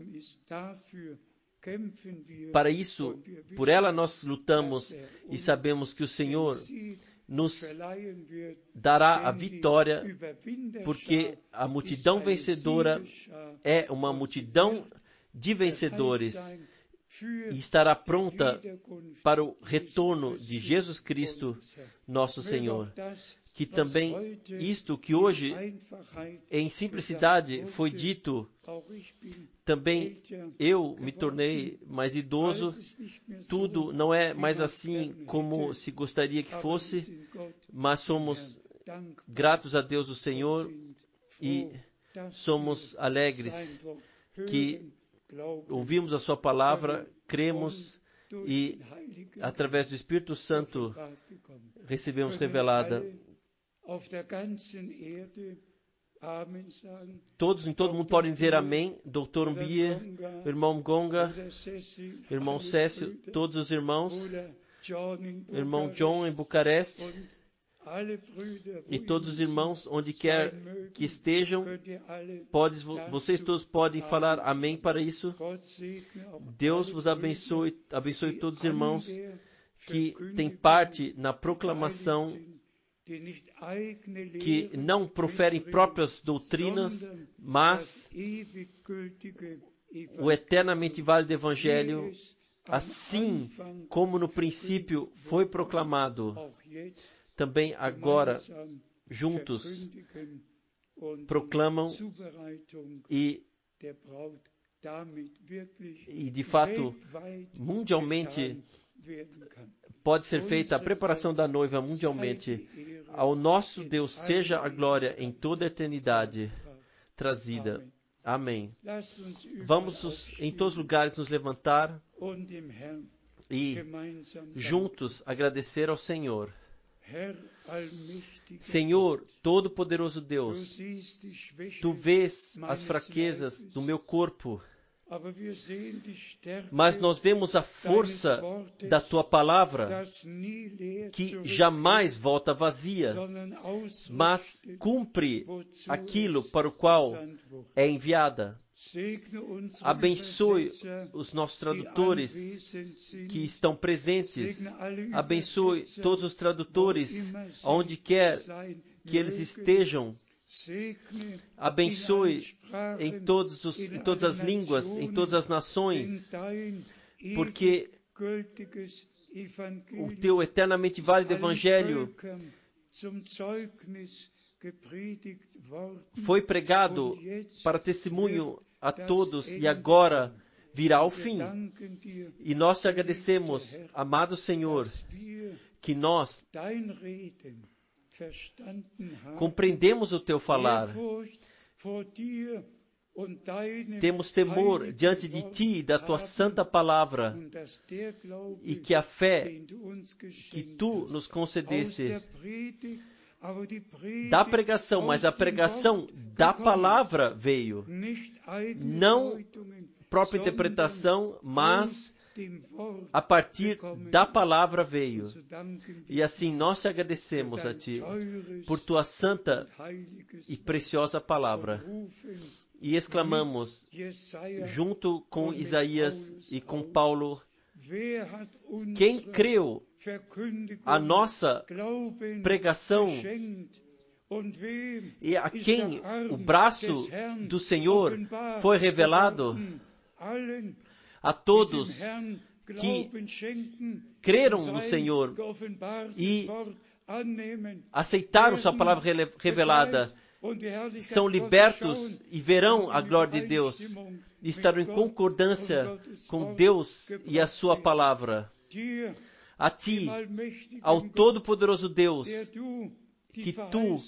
Para isso, por ela nós lutamos e sabemos que o Senhor nos dará a vitória, porque a multidão vencedora é uma multidão de vencedores e estará pronta para o retorno de Jesus Cristo, nosso Senhor. Que também isto que hoje em simplicidade foi dito, também eu me tornei mais idoso, tudo não é mais assim como se gostaria que fosse, mas somos gratos a Deus do Senhor e somos alegres que ouvimos a sua palavra, cremos e através do Espírito Santo recebemos revelada. Todos em todo mundo podem dizer amém. doutor Umbia, irmão Gonga, irmão Cécio, todos os irmãos, irmão John em Bucareste, e todos os irmãos, onde quer que estejam, pode, vocês todos podem falar amém para isso. Deus vos abençoe, abençoe todos os irmãos que têm parte na proclamação, que não proferem próprias doutrinas, mas o eternamente válido Evangelho, assim como no princípio foi proclamado, também agora juntos proclamam e, e de fato, mundialmente pode ser feita a preparação da noiva mundialmente. Ao nosso Deus seja a glória em toda a eternidade trazida. Amém. Vamos em todos os lugares nos levantar e juntos agradecer ao Senhor. Senhor, Todo-Poderoso Deus, Tu vês as fraquezas do meu corpo, mas nós vemos a força da Tua palavra, que jamais volta vazia, mas cumpre aquilo para o qual é enviada. Abençoe os nossos tradutores que estão presentes. Abençoe todos os tradutores, onde quer que eles estejam. Abençoe em, todos os, em todas as línguas, em todas as nações, porque o Teu eternamente válido Evangelho foi pregado para testemunho a todos e agora virá ao fim. E nós te agradecemos, amado Senhor, que nós compreendemos o Teu falar. Temos temor diante de Ti e da Tua santa palavra, e que a fé que Tu nos concedeste da pregação, mas a pregação da palavra veio. Não própria interpretação, mas a partir da palavra veio. E assim nós te agradecemos a Ti por Tua santa e preciosa palavra. E exclamamos, junto com Isaías e com Paulo, quem creu a nossa pregação e a quem o braço do Senhor foi revelado, a todos que creram no Senhor e aceitaram Sua palavra revelada, são libertos e verão a glória de Deus e estarão em concordância com Deus e a Sua palavra. A Ti, ao Todo-Poderoso Deus, que Tu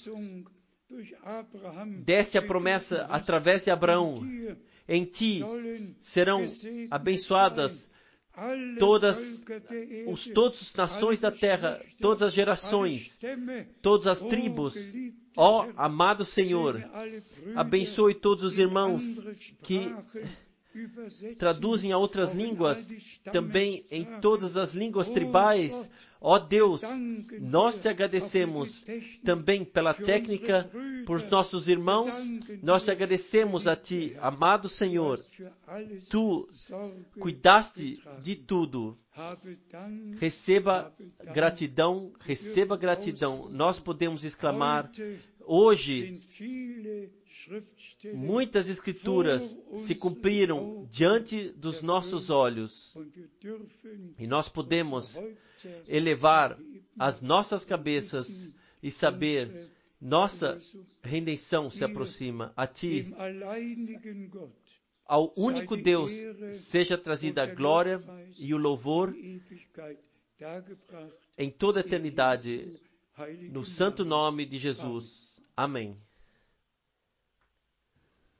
desse a promessa através de Abraão, em Ti serão abençoadas todas os todas as nações da terra, todas as gerações, todas as tribos. Ó amado Senhor, abençoe todos os irmãos que traduzem a outras línguas, também em todas as línguas tribais. Ó Deus, nós te agradecemos também pela técnica, por nossos irmãos. Nós te agradecemos a Ti, amado Senhor. Tu cuidaste de tudo. Receba gratidão, receba gratidão. Nós podemos exclamar, hoje, muitas escrituras se cumpriram diante dos nossos olhos e nós podemos elevar as nossas cabeças e saber, nossa redenção se aproxima. A Ti, ao único Deus, seja trazida a glória e o louvor em toda a eternidade, no santo nome de Jesus. Amém.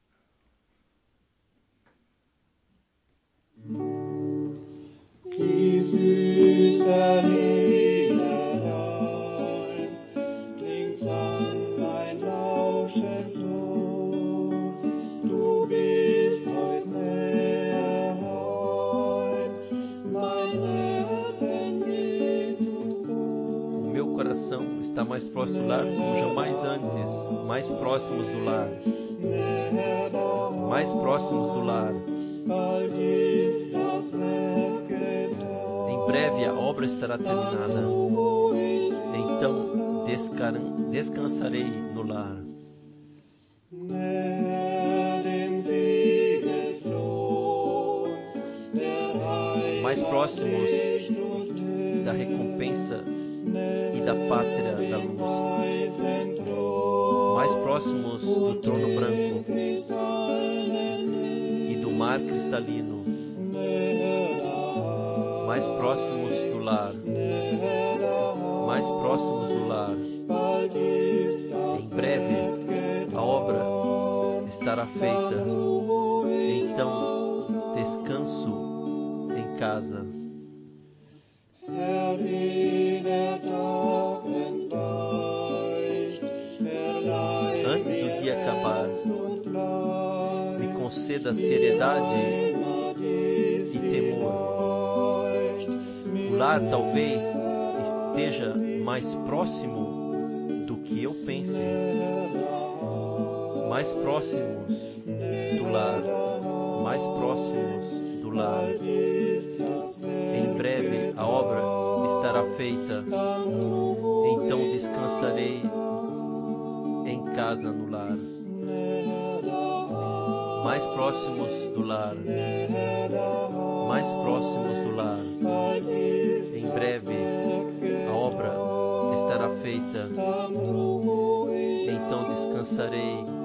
Que nosso lar como jamais antes, mais próximos do lar, mais próximos do lar. Em breve a obra estará terminada, então descan- descansarei no lar. Mais próximos da recompensa e da pátria da luz, mais próximos do trono branco e do mar cristalino, mais próximos do lar, mais próximos do lar. Em breve a obra estará feita, então descanso em casa. Antes do dia acabar, me conceda seriedade e temor. O lar talvez esteja mais próximo do que eu pense, mais próximos do lar, mais próximos do lar. Em breve a obra estará feita, então descansarei em casa no lar. Mais próximos do lar, mais próximos do lar. Em breve a obra estará feita, então descansarei